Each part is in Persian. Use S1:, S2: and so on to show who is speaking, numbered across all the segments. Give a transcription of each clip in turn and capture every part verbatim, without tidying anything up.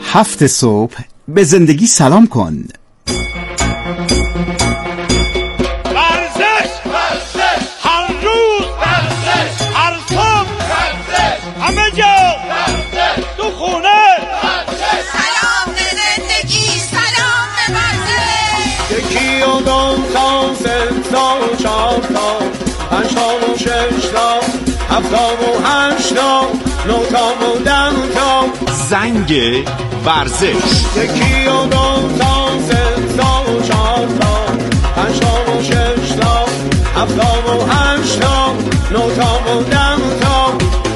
S1: هفت صبح به زندگی سلام کن.
S2: ورزش ورزش هر روز ورزش هر صبح ورزش همه جا ورزش تو خونه ورزش
S3: سلام به زندگی سلام به ورزش
S2: یکی و دو تا سه تا چهار تا پنج تا و شش تا هفت تا و هشت تا نه تا و ده تا
S1: زنگ ورزش.
S2: یکی و دو تا سه تا و چهار تا پنج تا و شش تا هفت تا و هشت تا نه تا و ده تا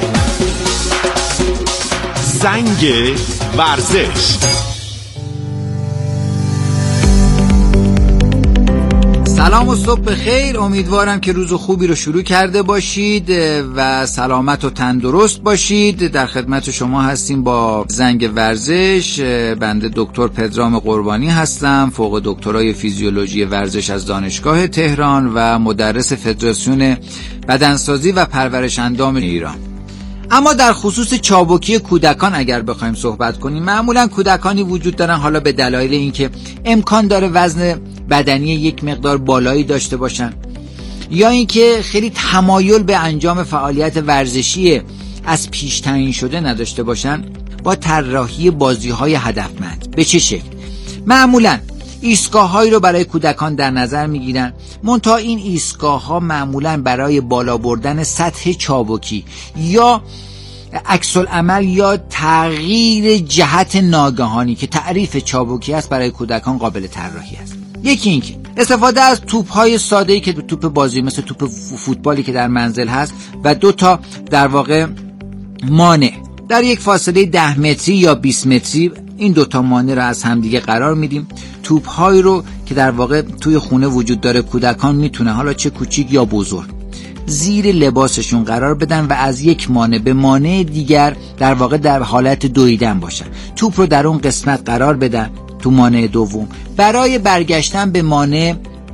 S1: زنگ ورزش.
S4: سلام و صبح بخیر. امیدوارم که روز خوبی رو شروع کرده باشید و سلامت و تندرست باشید. در خدمت شما هستیم با زنگ ورزش. بنده دکتر پدرام قربانی هستم، فوق دکترای فیزیولوژی ورزش از دانشگاه تهران و مدرس فدراسیون بدنسازی و پرورش اندام ایران. اما در خصوص چابکی کودکان اگر بخوایم صحبت کنیم، معمولا کودکانی وجود دارن حالا به دلایل اینکه امکان داره وزن بدنی یک مقدار بالایی داشته باشن یا اینکه خیلی تمایل به انجام فعالیت ورزشی از پیش تعیین شده نداشته باشن، با طراحی بازی‌های هدفمند. به چه شکل؟ معمولا ایستگاه‌هایی رو برای کودکان در نظر می‌گیرن، منتها این ایستگاه‌ها معمولاً برای بالا بردن سطح چابکی یا عکس العمل یا تغییر جهت ناگهانی که تعریف چابکی است برای کودکان قابل طراحی است. یکی اینکه استفاده از توپ‌های ساده‌ای که توپ بازی مثل توپ فوتبالی که در منزل هست و دو تا در واقع مانع در یک فاصله ده متری یا بیست متری، این دوتا مانع رو از همدیگه قرار میدیم. توپ‌هایی رو که در واقع توی خونه وجود داره کودکان میتونه حالا چه کوچیک یا بزرگ زیر لباسشون قرار بدن و از یک مانع به مانع دیگر در واقع در حالت دویدن باشن. توپ رو در اون قسمت قرار بدن تو مانع دوم. برای برگشتن به مانع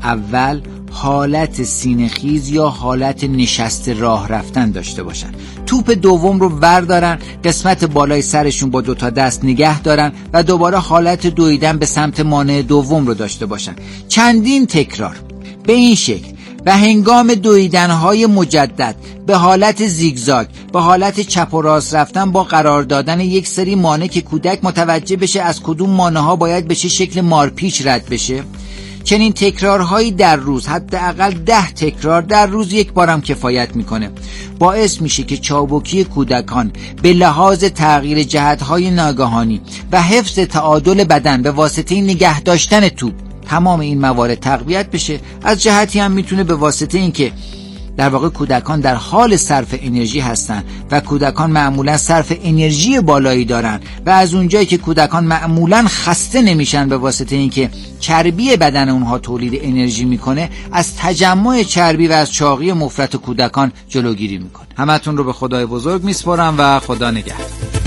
S4: اول حالت سینه‌خیز یا حالت نشست راه رفتن داشته باشن. توپ دوم رو وردارن، قسمت بالای سرشون با دوتا دست نگه دارن و دوباره حالت دویدن به سمت مانع دوم رو داشته باشن. چندین تکرار به این شکل و هنگام دویدن‌های مجدد به حالت زیگزاگ، به حالت چپ و راست رفتن با قرار دادن یک سری مانع که کودک متوجه بشه از کدوم مانع‌ها باید به چه شکل مارپیچ رد بشه. چنین تکرارهایی در روز، حداقل ده تکرار در روز یک بارم کفایت میکنه. باعث میشه که چابکی کودکان به لحاظ تغییر جهت‌های ناگهانی و حفظ تعادل بدن به واسطه نگه داشتن توپ تمام این موارد تقویت بشه. از جهتی هم میتونه به واسطه اینکه در واقع کودکان در حال صرف انرژی هستن و کودکان معمولا صرف انرژی بالایی دارن و از اونجایی که کودکان معمولا خسته نمیشن به واسطه اینکه چربی بدن اونها تولید انرژی میکنه، از تجمع چربی و از چاقی مفرط کودکان جلوگیری میکنه. همتون رو به خدای بزرگ میسپارم و خدا نگهدار.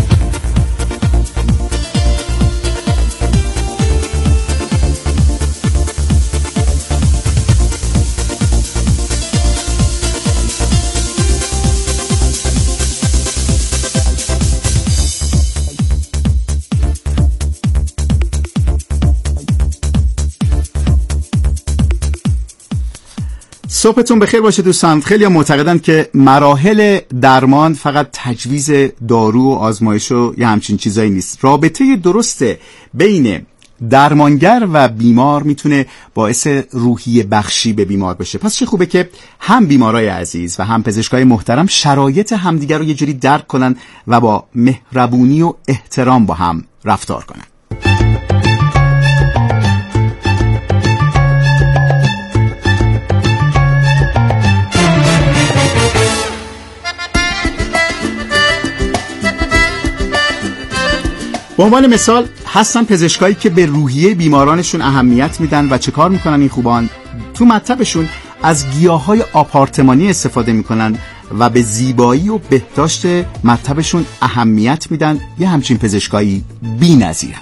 S1: صبحتون بخیر باشه دوستان. خیلی معتقدن که مراحل درمان فقط تجویز دارو و آزمایش و یه همچین چیزایی نیست. رابطه درست بین درمانگر و بیمار میتونه باعث روحیه بخشی به بیمار بشه. پس چه خوبه که هم بیمارای عزیز و هم پزشکای محترم شرایط همدیگر رو یه جوری درک کنن و با مهربونی و احترام با هم رفتار کنن. به عنوان مثال هستن پزشکایی که به روحیه بیمارانشون اهمیت میدن و چه کار میکنن این خوبان؟ تو مطبشون از گیاهای آپارتمانی استفاده میکنن و به زیبایی و بهداشت مطبشون اهمیت میدن. یه همچین پزشکایی بی‌نظیره.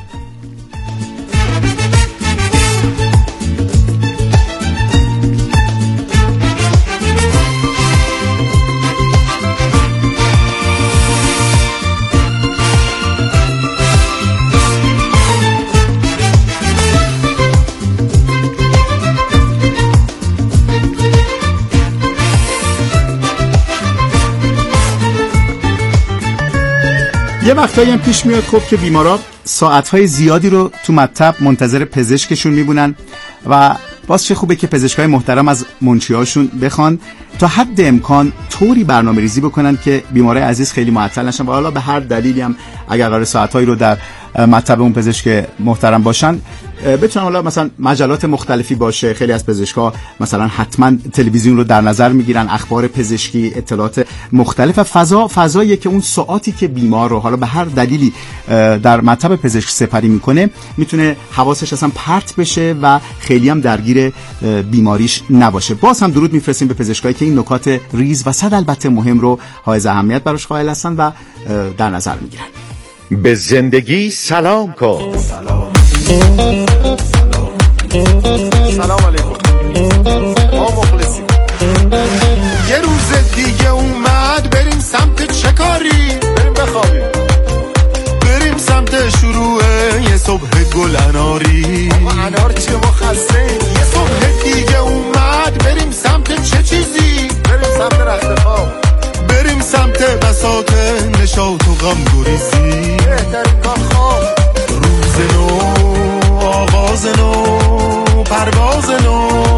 S1: یه وقتایی هم پیش میاد خب که بیمارا ساعتهای زیادی رو تو مطب منتظر پزشکشون میبونن و باز چه خوبه که پزشکای محترم از منشیاشون بخوان تا حد امکان طوری برنامه ریزی بکنن که بیمارای عزیز خیلی معطل نشن و حالا به هر دلیلی هم اگر قرار ساعتهایی رو در مطب اون پزشک محترم باشن بتونن، حالا مثلا مجلات مختلفی باشه، خیلی از پزشکا مثلا حتما تلویزیون رو در نظر میگیرن، اخبار پزشکی، اطلاعات مختلف و فضا فضاییه که اون ساعتی که بیمار رو حالا به هر دلیلی در مطب پزشک سپری میکنه میتونه حواسش اصلا پرت بشه و خیلی هم درگیر بیماریش نباشه. باز هم درود میفرستیم به پزشکایی که این نکات ریز و صد البته مهم رو حائز اهمیت براش قائل هستن و در نظر میگیرن.
S5: به زندگی سلام کن.
S2: سلام سلام علیکم. ما مخلصیم. یه روز دیگه اومد بریم سمت چه کاری؟ بریم بخوابیم. بریم سمت شروع یه صبح گل اناری. ما انار چیه ما خسته؟ یه صبح دیگه اومد بریم سمت چه چیزی؟ بریم سمت رخت خواب. بریم سمت بساط نشاط و غم گریزی. بهترین کار خواب. روز نو، آغاز نو، پرواز نو.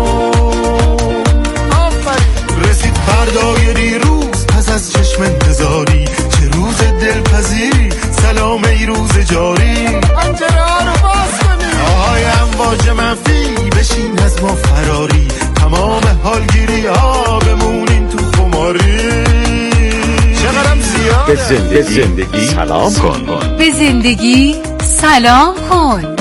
S2: آفرین. رسید فردای دیروز پس از چشم انتظاری. چه روز دلپذیری، سلام ای روز جاری. پنجره رو باز کنی، آهای امواج منفی بشین از ما فراری. تمام حالگیری ها بمونین تو خماری.
S5: به زندگی, به زندگی سلام کن.
S6: به زندگی سلام کن.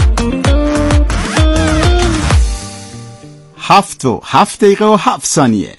S1: هفت و هفت دقیقه و هفت ثانیه.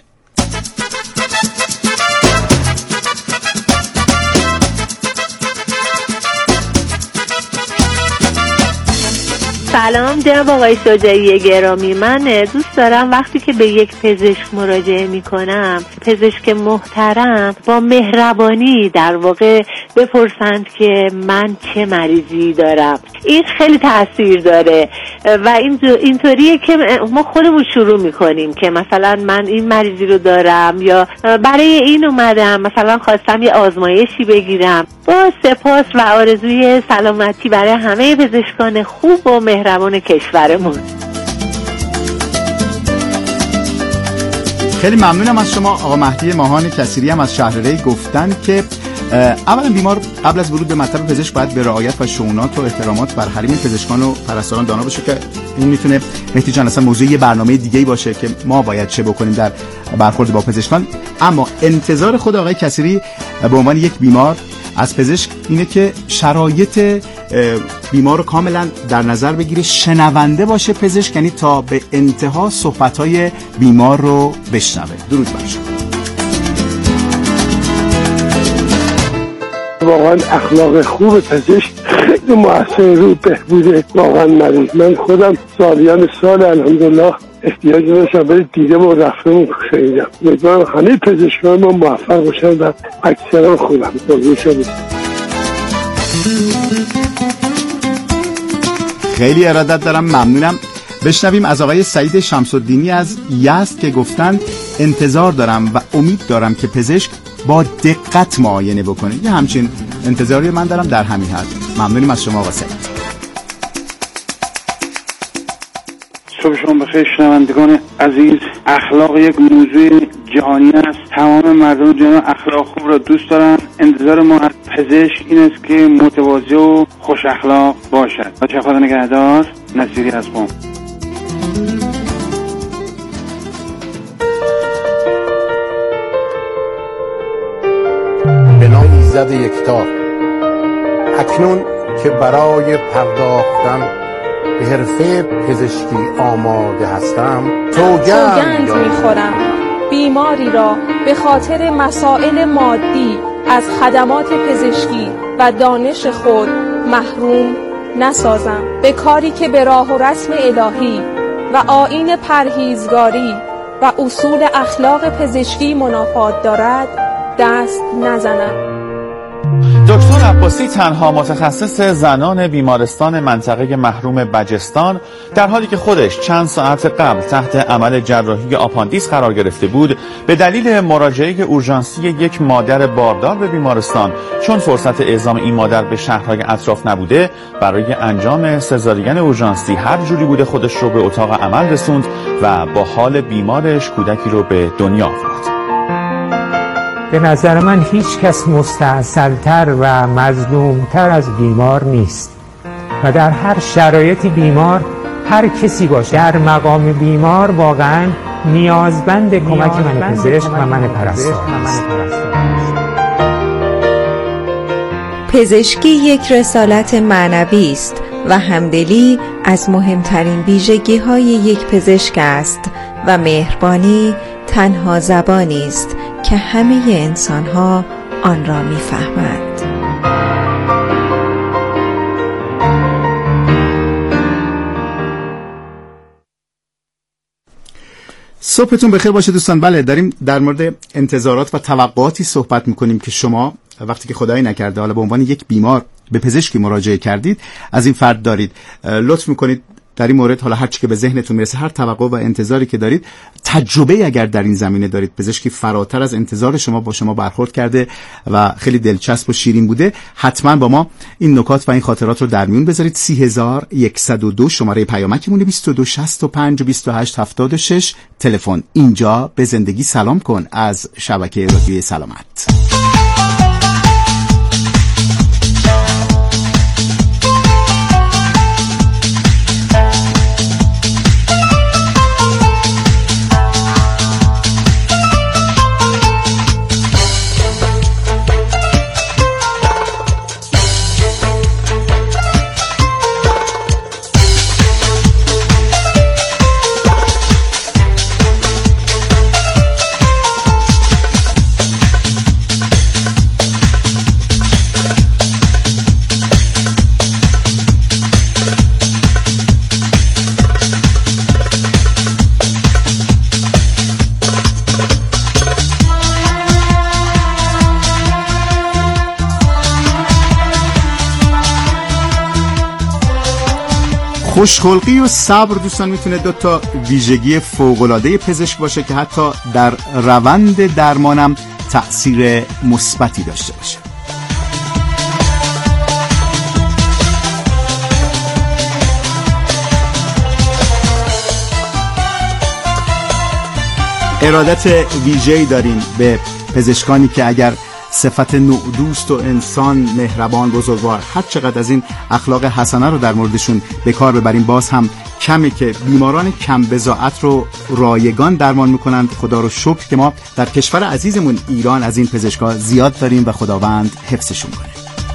S7: سلام جناب آقای شجاعی گرامی، من دوست دارم وقتی که به یک پزشک مراجعه می کنم پزشک محترم با مهربانی در واقع بپرسند که من چه مریضی دارم. این خیلی تاثیر داره و این اینطوریه که ما خودمون شروع می کنیم که مثلا من این مریضی رو دارم یا برای این اومدم، مثلا خواستم یه آزمایشی بگیرم. با سپاس و آرزوی سلامتی برای همه پزشکان خوب و مهربان کشورمون.
S1: خیلی ممنونم از شما آقا مهدی ماهان کثیری هم از شهر ری. گفتن که اولا بیمار قبل از ورود به مطب پزشک باید به رعایت و شؤونات و احترامات بر حریم پزشکان و پرستاران دانا باشه که این میتونه مهدی جان اصلا موضوع یه برنامه دیگه‌ای باشه که ما باید چه بکنیم در برخورد با پزشکان. اما انتظار خود آقای کثیری به عنوان یک بیمار از پزشک اینه که شرایط بیمار رو کاملا در نظر بگیره، شنونده باشه پزشک، یعنی تا به انتها صحبت‌های بیمار رو بشنوه. درود بر شما.
S8: واقعا اخلاق خوب پزشک خیلی مؤثر رو بهبود واقعا مریض. من خودم سالیان سال الحمدلله احتیاج داشتم برای دیده و رفتم خیلیدم. امیدوارم همه پزشکان ما موفق باشن و اکثرا خوبم.
S1: خیلی ارادت دارم، ممنونم. بشنویم از آقای سعید شمس‌الدینی از یزد که گفتن انتظار دارم و امید دارم که پزشک با دقت معاینه بکنه. یه همچین انتظاری من دارم در همین حد. ممنونیم از شما آقا سعید.
S9: صبح شما بخیر شنوندگان عزیز. اخلاق یک موضوع جهانی است. تمام مردم جهان اخلاق خوب را دوست دارند. انتظار ما از پزشک این است که متواضع و خوش اخلاق باشد. و خدا نگهدار. نصیری از قم.
S10: به نام ایزد یکتا، اکنون که برای پرداختن به حرفه پزشکی آماده هستم،
S11: سوگند میخورم بیماری را به خاطر مسائل مادی از خدمات پزشکی و دانش خود محروم نسازم. به کاری که به راه و رسم الهی و آیین پرهیزگاری و اصول اخلاق پزشکی منافات دارد دست نزنم.
S12: دکتر عباسی تنها متخصص زنان بیمارستان منطقه محروم بجستان، در حالی که خودش چند ساعت قبل تحت عمل جراحی آپاندیس قرار گرفته بود، به دلیل مراجعه اورژانسی یک مادر باردار به بیمارستان، چون فرصت اعزام این مادر به شهرهای اطراف نبوده، برای انجام سزارین اورژانسی هر جوری بوده خودش رو به اتاق عمل رسوند و با حال بیمارش کودکی رو به دنیا آورد.
S13: به نظر من هیچ کس مستعصلتر و مظلومتر از بیمار نیست و در هر شرایطی بیمار هر کسی باشه در مقام بیمار واقعا نیازمند کمک من پزشک و من پرستار است.
S14: پزشکی یک رسالت معنوی است و همدلی از مهمترین ویژگی‌های یک پزشک است و مهربانی تنها زبانی است که همه انسان‌ها آن را می‌فهمند.
S1: صبحتون بخیر باشه دوستان. بله، داریم در مورد انتظارات و توقعاتی صحبت می‌کنیم که شما وقتی که خدایی نکرده حالا به عنوان یک بیمار به پزشکی مراجعه کردید از این فرد دارید. لطف می‌کنید در این مورد حالا هر چی که به ذهنتون میرسه، هر توقع و انتظاری که دارید، تجربه اگر در این زمینه دارید، پزشکی فراتر از انتظار شما با شما برخورد کرده و خیلی دلچسب و شیرین بوده، حتما با ما این نکات و این خاطرات رو در میون بذارید. سی هزار و صد و دو شماره پیامکمونه، بیست و دو شصت و پنج بیست و هشت هفتاد و شش تلفن. اینجا به زندگی سلام کن از شبکه رادیوی سلامت. خوشخلقی و صبر دوستان میتونه دو تا ویژگی فوق‌العاده پزشک باشه که حتی در روند درمانم تأثیر مثبتی داشته باشه. ارادت ویژه‌ای داریم به پزشکانی که اگر صفت نودوست و انسان مهربان بزرگوار هر چقدر از این اخلاق حسنه رو در موردشون به کار ببریم، باز هم کمی که بیماران کم بضاعت رو رایگان درمان میکنند. خدا رو شکر که ما در کشور عزیزمون ایران از این پزشکا زیاد داریم و خداوند حفظشون کنه.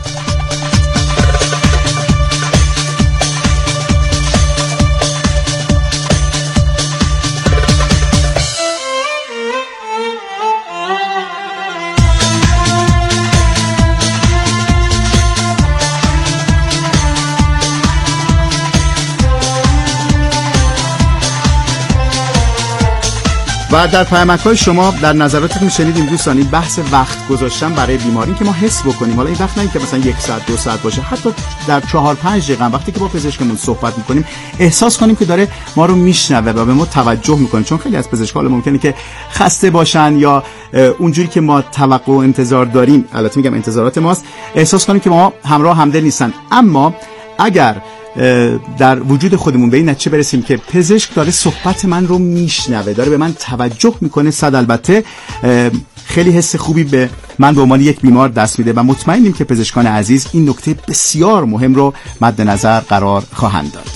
S1: و در پیامک‌های شما در نظراتتون شنیدیم دوستان این بحث وقت گذاشتن برای بیماری که ما حس بکنیم، حالا این وقت نه که مثلا یک ساعت دو ساعت باشه، حتی در چهار پنج دقیقه وقتی که با پزشکمون صحبت میکنیم احساس کنیم که داره ما رو میشنوه و به ما توجه میکنه. چون خیلی از پزشک‌ها ممکنه که خسته باشن یا اونجوری که ما توقع و انتظار داریم، البته میگم انتظارات ماست، احساس کنیم که ما همراه همدل نیستن. اما اگر در وجود خودمون به این نتیجه برسیم که پزشک داره صحبت من رو میشنوه، داره به من توجه میکنه، صد البته خیلی حس خوبی به من به عنوان یک بیمار دست میده و مطمئنیم که پزشکان عزیز این نکته بسیار مهم رو مد نظر قرار خواهند داد.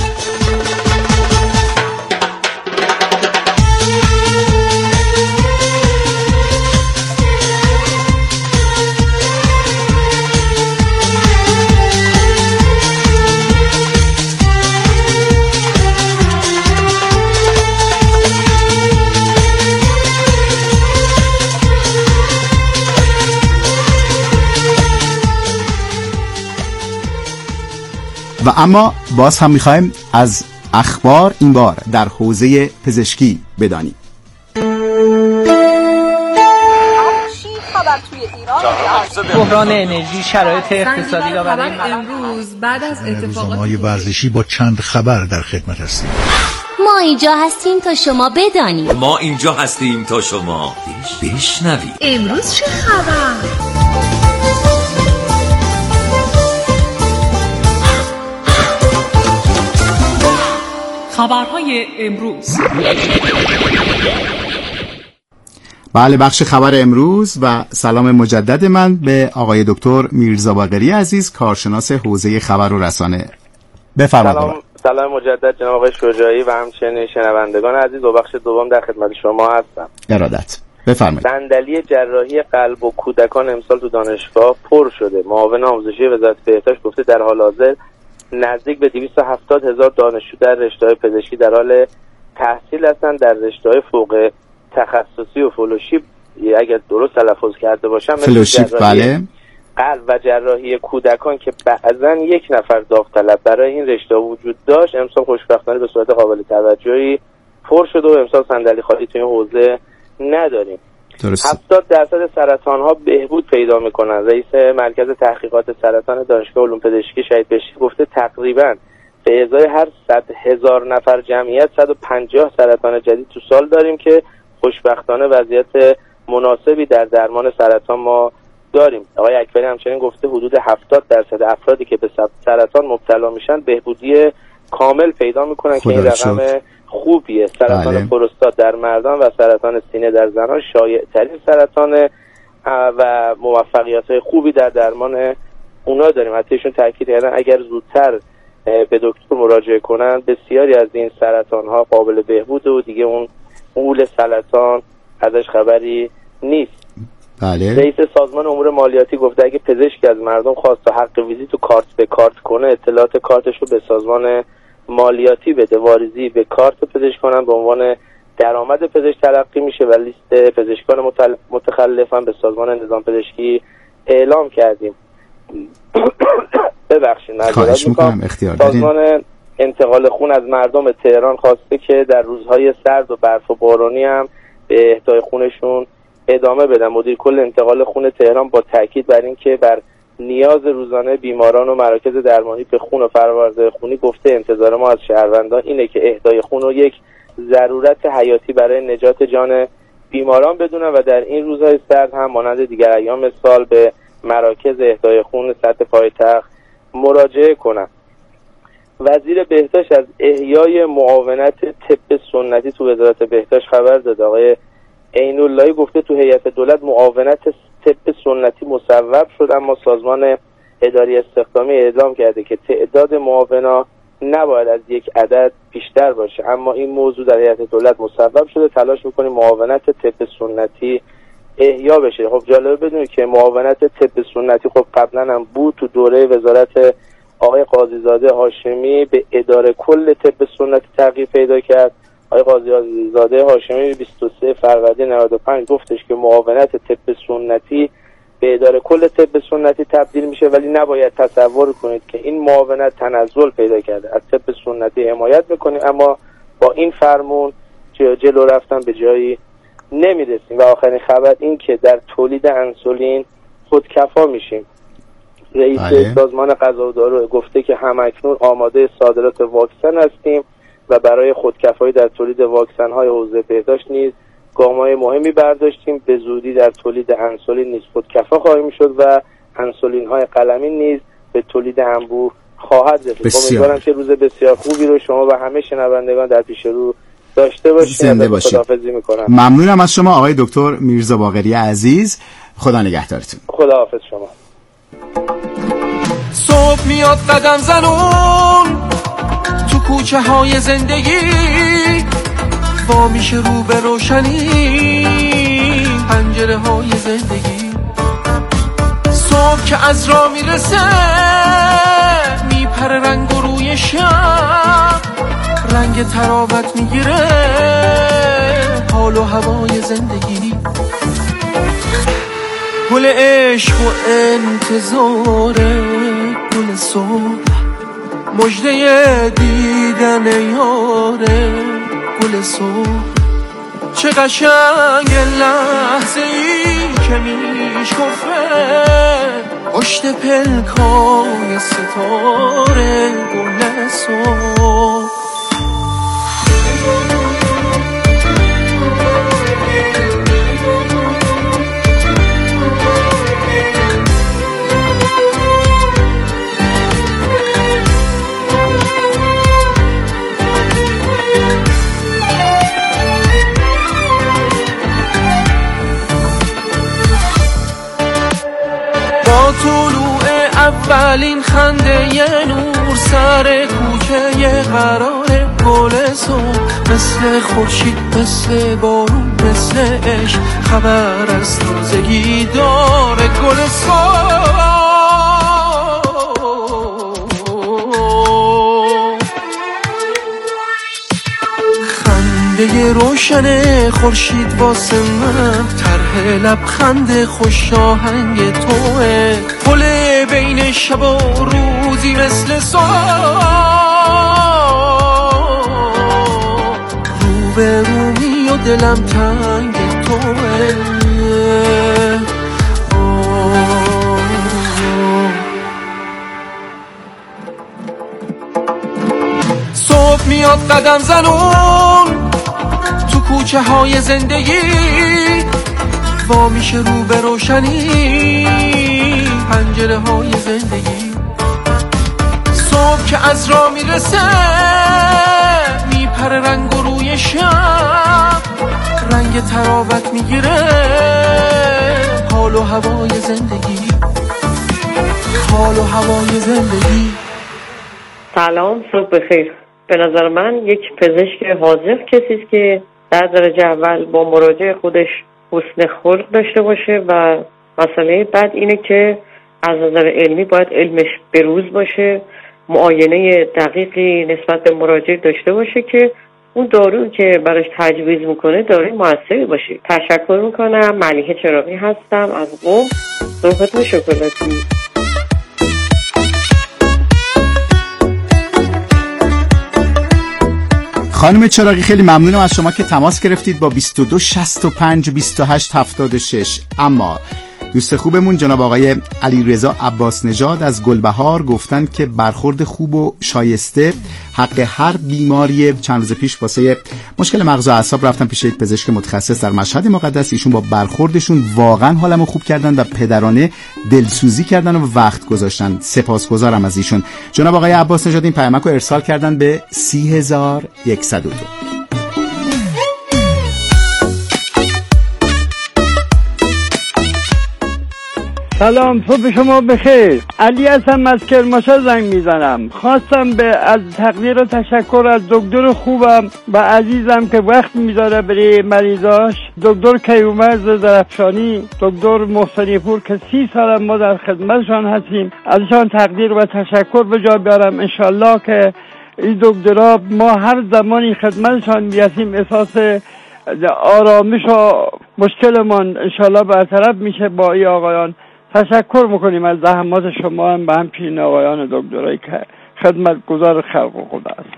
S1: و اما باز هم میخوایم از اخبار این بار در حوزه پزشکی بدانیم.
S11: خبر توی ایران؟
S15: بحران انرژی، شرایط اقتصادی را برای
S16: امروز بعد از
S17: روزنامه‌های ورزشی با چند خبر در خدمت هستیم.
S18: ما اینجا هستیم تا شما بدانید.
S19: ما اینجا هستیم تا شما بشنوید.
S16: امروز چه خبر؟ خبرهای امروز.
S1: بله، بخش خبر امروز و سلام مجدد من به آقای دکتر میرزا باقری عزیز، کارشناس حوزه خبر و رسانه. بفرمایید.
S20: سلام سلام مجدد جناب آقای شجاعی و همچنین شنوندگان عزیز، و بخش دوم در خدمت شما هستم.
S1: ارادت. بفرمایید.
S20: صندلی جراحی قلب و کودکان امسال تو دانشگاه پر شده. معاون آموزشی وزارت بهداشت گفته در حال حاضر نزدیک به دویست و هفتاد هزار دانشجو در رشته‌های پزشکی در حال تحصیل هستند. در رشته‌های فوق تخصصی و فلوشیپ، اگر درست تلفظ کرده باشم،
S1: فلوشیپ بله،
S20: قلب و جراحی کودکان که بعضا یک نفر داوطلب برای این رشته وجود داشت، امسال خوشبختانه به صورت قابل توجهی پر شده و امسال صندلی خالی تو این حوزه نداریم.
S1: درست.
S20: هفتاد درصد سرطان ها بهبود پیدا میکنن. رئیس مرکز تحقیقات سرطان دانشگاه علوم پزشکی شهید بهشتی گفته تقریبا به ازای هر صد هزار نفر جمعیت صد و پنجاه سرطان جدید تو سال داریم که خوشبختانه وضعیت مناسبی در درمان سرطان ما داریم. آقای اکبری همچنین گفته حدود هفتاد درصد افرادی که به سرطان مبتلا میشن بهبودی کامل پیدا میکنن که این رقم خوبیه. سرطان بله. پروستات در مردان و سرطان سینه در زنان شایع ترین سرطان و موفقیت خوبی در درمان اونا داریم. حتی ایشون تاکید کردن اگر زودتر به دکتر مراجعه کنن بسیاری از این سرطان ها قابل بهبود و دیگه اون غول سرطان ازش خبری نیست.
S1: بله.
S20: رئیس سازمان امور مالیاتی گفته اگه پزشکی از مردم خواست تا حق ویزیت و کارت به کارت کنه، اطلاعات کارتش رو به سازمان مالیاتی بده. واریزی به کارت پزشکان به عنوان درآمد پزشک تلقی میشه و لیست پزشکان متخلف هم به سازمان نظام پزشکی اعلام کردیم. ببخشید
S1: خواهش میکنم، اختیار دارین.
S20: سازمان انتقال خون از مردم تهران خواسته که در روزهای سرد و برف و بارانی هم به اهدای خونشون ادامه بدن. مدیر کل انتقال خون تهران با تاکید بر این که بر نیاز روزانه بیماران و مراکز درمانی به خون و فرآورده خونی گفته انتظار ما از شهروندان اینه که اهدای خون رو یک ضرورت حیاتی برای نجات جان بیماران بدونن و در این روزهای سرد هم مانند دیگر ایام سال به مراکز اهدای خون سطح پایتخت مراجعه کنن. وزیر بهداشت از احیای معاونت طب سنتی تو وزارت بهداشت خبر داد. آقای عین‌اللهی گفته تو هیئت دولت معاونت طب سنتی مصوب شد، اما سازمان اداری استخدامی اعلام کرده که تعداد معاونا نباید از یک عدد بیشتر باشه، اما این موضوع در هیئت دولت مصوب شده. تلاش میکنیم معاونت طب سنتی احیا بشه. خب جالبه بدونید که معاونت طب سنتی خب قبلا هم بود، تو دوره وزارت آقای قاضیزاده هاشمی به اداره کل طب سنتی تغییر پیدا کرد. آقای قاضیزاده هاشمی بیست و سوم فروردین نود و پنج گفتش که معاونت طب سنتی به اداره کل طب سنتی تبدیل میشه، ولی نباید تصور کنید که این معاونت تنزل پیدا کرده. از طب سنتی حمایت میکنیم، اما با این فرمون جلو رفتن به جایی نمیرسیم. و آخرین خبر این که در تولید انسولین خودکفا میشیم. رئیس آه. سازمان غذا و دارو گفته که همکنون آماده صادرات واکسن هستیم و برای خودکفایی در تولید واکسن های حوزه بهداشت نیز گام‌های مهمی برداشتیم. به زودی در تولید انسولین نیز خودکفا خواهیم شد و انسولین های قلمی نیز به تولید انبوه خواهد رسید. امیدوارم که روز بسیار خوبی رو شما و همه شنوندگان در پیش رو داشته باشید.
S1: زنده باشید.
S20: خداحافظی میکنم.
S1: ممنونم از شما آقای دکتر میرزا باقری عزیز. خدا نگهدارتون.
S20: خداحافظ شما.
S2: صبح میاد قدم زنون تو کوچه های زندگی، وا میشه رو به روشنی پنجره های زندگی. صبح که از راه میرسه میپره رنگ و روی شب، رنگ تراوت میگیره حال و هوای زندگی. گل عشق و انتظار گل صبح، مژده دیدن یاره گل صبح. چه قشنگ لحظه ای که می
S21: شکفته پشت پلکای ستاره گل صبح. طلوع اولین خنده ی نور سر کوچه ی قرار گل صبح، مثل خورشید مثل بارون مثل عشق خبر از تازگی داره گل صبح. خنده روشن خورشید واسه من طرح لبخند خوش آهنگ توه، پل بین شب و روزی مثل صبح، رو به رومی و دلم تنگ توه. صبح میاد قدم زنون تو کوچه های زندگی، وا میشه رو به روشنی پنجره های زندگی. صبح که از راه میرسه میپره رنگ و روی شب، رنگ تراوت میگیره حال و هوای زندگی، حال و هوای زندگی.
S22: سلام، صبح بخیر. به نظر من یک پزشک حاذق کسی است که در درجه اول با مراجع خودش حسن خلق داشته باشه و مسئله بعد اینه که از نظر علمی باید علمش بروز باشه، معاینه دقیقی نسبت به مراجع داشته باشه که اون دارو که براش تجویز میکنه داروی موثری باشه. تشکر میکنم. ملیحه چراغی هستم از قم. صبحتون شکلاتی.
S1: خانم چراغی خیلی ممنونم از شما که تماس گرفتید با بیست و دو شصت و پنج بیست و هشت هفتاد و شش. اما دوست خوبمون جناب آقای علیرضا عباس نژاد از گلبهار گفتن که برخورد خوب و شایسته حق هر بیماری. چند روز پیش واسه مشکل مغز و اعصاب رفتم پیش یک پزشک متخصص در مشهد مقدس. ایشون با برخوردشون واقعا حالمو خوب کردن و پدرانه دلسوزی کردن و وقت گذاشتن. سپاسگزارم از ایشون. جناب آقای عباس نژاد این پیامک رو ارسال کردن به سی هزار و صد و دو.
S23: سلام، صبح شما بخیر. علی هستم از کرمانشاه زنگ میزنم. خواستم به از تقدیر و تشکر از دکتر خوبم و عزیزم که وقت میذاره برای مریضاش، دکتر کیومرز درفشانی، دکتر محسنی پور که سی سال ما در خدمتشان هستیم، ازشان تقدیر و تشکر به جا بیارم. انشالله که این دکترها ما هر زمانی خدمتشان میرسیم احساس آرامش و مشکلمان انشالله برطرف میشه. با ای آقایان تشکر میکنیم از زحمات شما هم به هم پین آقایان دکترایی که خدمت گزار خلق و خدا است.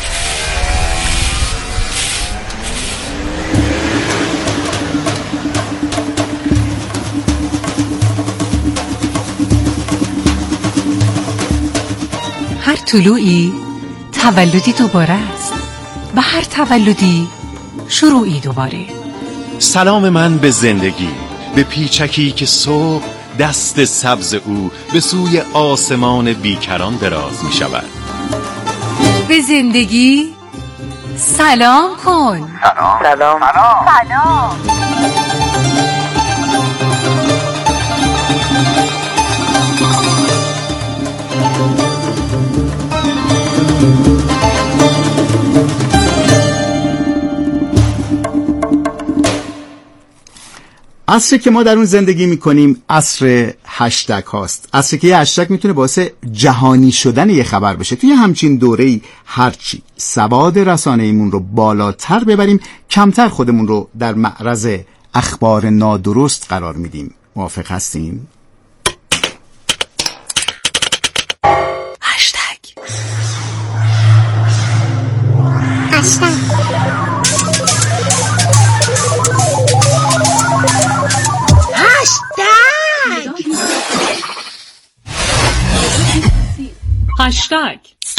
S6: هر طلوعی تولدی دوباره است و هر تولدی شروعی دوباره.
S24: سلام من به زندگی، به پیچکی که صبح دست سبز او به سوی آسمان بیکران دراز می شود.
S6: به زندگی سلام کن.
S23: سلام سلام
S6: سلام.
S1: عصری که ما در اون زندگی میکنیم عصر هشتگ هاست. عصری که یه هشتگ میتونه باعث جهانی شدن یه خبر بشه. توی همچین دوره‌ای هرچی سواد رسانه‌ایمون رو بالاتر ببریم، کمتر خودمون رو در معرض اخبار نادرست قرار میدیم. موافق هستین؟
S6: هشتگ
S3: هشتگ هشتگ
S16: هشتگ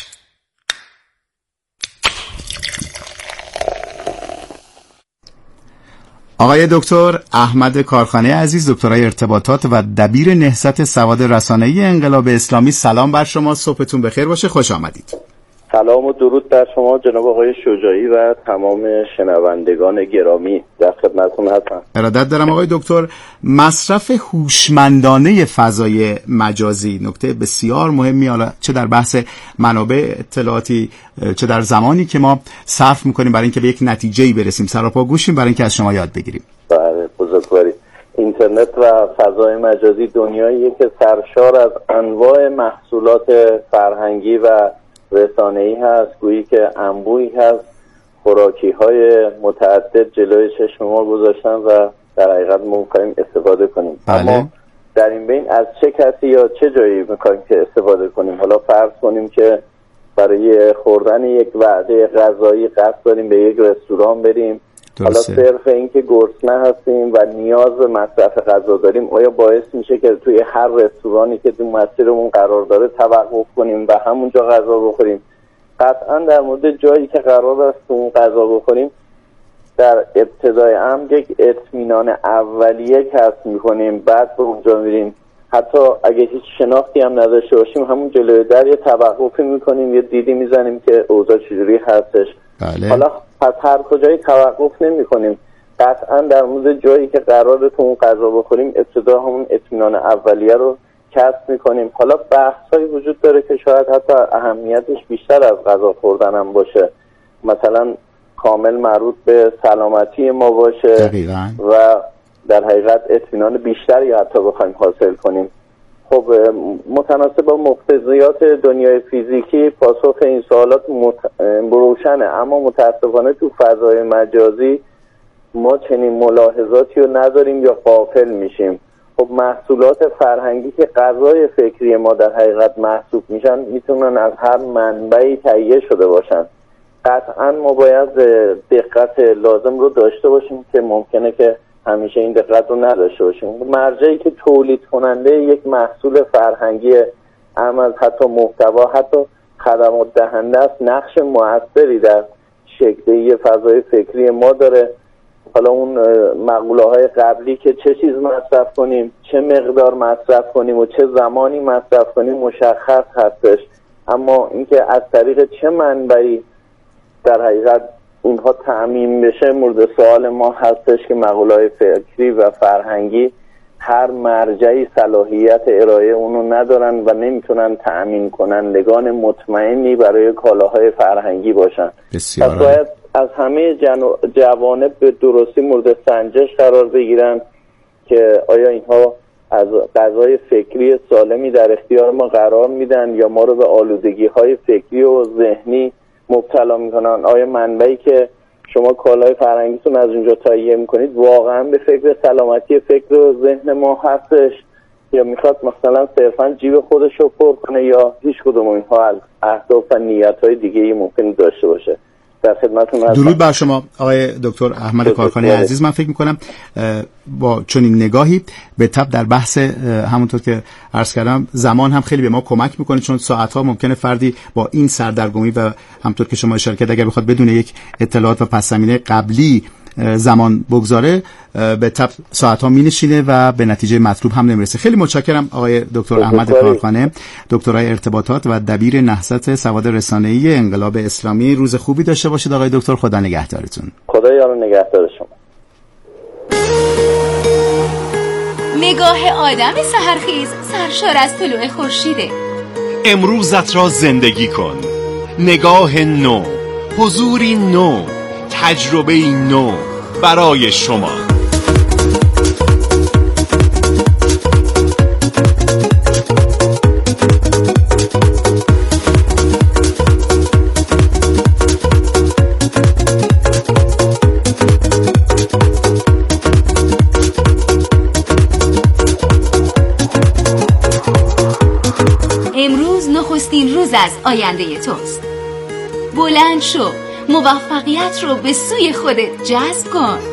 S1: آقای دکتر احمد کارخانه عزیز، دکترای ارتباطات و دبیر نهضت سواد رسانه‌ای انقلاب اسلامی، سلام بر شما، صبحتون بخیر باشه، خوش آمدید.
S20: سلام و درود بر شما جناب آقای شجاعی و تمام شنوندگان گرامی، در خدمتتون هستم.
S1: ارادت دارم آقای دکتر. مصرف هوشمندانه فضای مجازی نکته بسیار مهمی، حالا چه در بحث منابع اطلاعاتی چه در زمانی که ما صرف میکنیم برای اینکه به یک نتیجه‌ای برسیم، سراپا گوشیم برای اینکه از شما یاد بگیریم.
S20: بله بزرگواری. اینترنت و فضای مجازی دنیاییه که سرشار از انواع محصولات فرهنگی و رسانه‌ای هست، گویی که انبوهی هست خوراکی‌های متعدد جلوی چشم ما گذاشتن و در حقیقت ما می‌خوایم استفاده کنیم.
S1: بله.
S20: اما در این بین از چه کسی یا چه جایی می‌خوایم که استفاده کنیم؟ حالا فرض کنیم که برای خوردن یک وعده غذایی قصد داریم به یک رستوران بریم. درسته. حالا صرف این که گرسنه هستیم و نیاز به مصرف غذا داریم، آیا باعث میشه که توی هر رستورانی که تو مسیرمون قرار داره توقف کنیم و همونجا غذا بخوریم؟ قطعا در مورد جایی که قرار است اون غذا بخوریم در ابتدای امر یک اطمینان اولیه کسب میکنیم، بعد به اونجا میریم. حتی اگه هیچ شناختی هم نداشته باشیم همون جلوی در یه توقفی میکنیم، یه دیدی میزنیم که اوضاع چجوری هستش.
S1: بله.
S20: حالا پس هر کجایی توقف نمی کنیم، قطعا در مورد جایی که قراره تو اون غذا بخوریم ابتدا همون اطمینان اولیه رو کسب می کنیم. حالا بحث هایی وجود داره که شاید حتی اهمیتش بیشتر از غذا خوردن هم باشه، مثلا کامل مربوط به سلامتی ما باشه.
S1: دقیقاً. و
S20: در حقیقت اطمینان بیشتری حتی بخوایم حاصل کنیم. خب متناسب با مقتضیات دنیای فیزیکی پاسخ این سوالات مت... بروشنه، اما متاسفانه تو فضای مجازی ما چنین ملاحظاتی رو نداریم یا غافل میشیم. خب محصولات فرهنگی که غذای فکری ما در حقیقت محسوب میشن میتونن از هر منبعی تهیه شده باشن. قطعا ما باید دقت لازم رو داشته باشیم که ممکنه که همیشه این دقت رو نداشته باشیم. مرجعی که تولید کننده یک محصول فرهنگی هم از حتی محتوا حتی خدمات دهنده است، نقش موثری در شکلی فضای فکری ما داره. حالا اون مقوله های قبلی که چه چیز مصرف کنیم، چه مقدار مصرف کنیم و چه زمانی مصرف کنیم مشخص هستش، اما اینکه از طریق چه منبعی در حقیقت اینها تعمیم بشه مورد سوال ما هستش که مقوله‌های فکری و فرهنگی هر مرجعی صلاحیت ارائه اونو ندارن و نمیتونن تأمین کنندگان مطمئنی برای کالاهای فرهنگی باشن.
S1: بسیار
S20: پس باید از همه جنو... جوانب به درستی مورد سنجش قرار بگیرن که آیا اینها از غذای فکری سالمی در اختیار ما قرار میدن یا ما رو به آلودگی‌های فکری و ذهنی مبتلا میکنن. آیا منبعی که شما کالای فرهنگیتون از اونجا تهیه میکنید واقعا به فکر سلامتی فکر و ذهن ما هستش یا میخواد مثلا صرفا جیب خودش رو پر کنه یا هیچ کدوم اینها اهداف و نیت‌های دیگه‌ای ممکن داشته باشه؟ در خدمتتون هستم.
S1: درود بر شما آقای دکتر احمد کارخانه عزیز. من فکر میکنم با چنین نگاهی به تبع در بحث همونطور که عرض کردم زمان هم خیلی به ما کمک میکنه، چون ساعتها ممکنه فردی با این سردرگمی و همونطور که شما اشاره کردید اگر بخواد بدون یک اطلاعات و پس زمینه قبلی زمان بگذاره به تبع ساعتها می نشینه و به نتیجه مطلوب هم نمیرسه. خیلی متشکرم آقای دکتر احمد کارخانه، دکترای ارتباطات و دبیر نهضت سواد رسانه‌ای انقلاب اسلامی. روز خوبی داشته باشید آقای دکتر، خدا نگهدارتون.
S20: خدا یار نگهدار شما.
S18: نگاه آدم سحرخیز سرشار از طلوع خورشیده.
S24: امروزت را زندگی کن. نگاه نو، حضوری نو، تجربه نو برای شما.
S18: امروز نخستین روز از آینده توست. بلند شو، موفقیت رو به سوی خودت جذب کن.